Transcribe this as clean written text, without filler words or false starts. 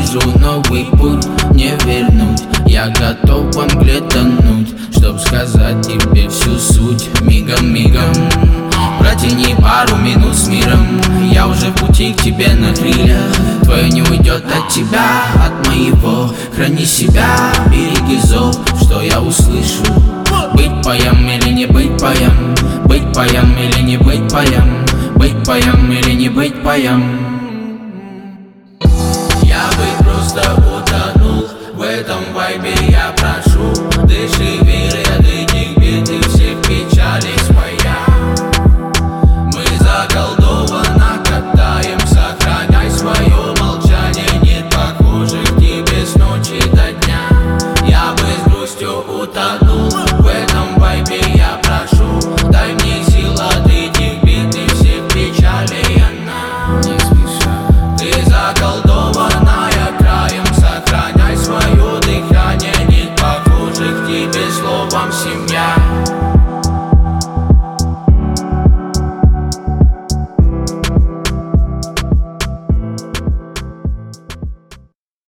вижу новый путь, не вернуть. Я готов во мгле тонуть, чтоб сказать тебе всю суть. Мигом, протяни пару минут с миром. Я уже в пути к тебе на крыльях. Твое не уйдет от тебя, от моего. Храни себя, береги зов, что я услышу. Быть паем или не быть паем, быть паем или не быть паем, быть паем или не быть паем.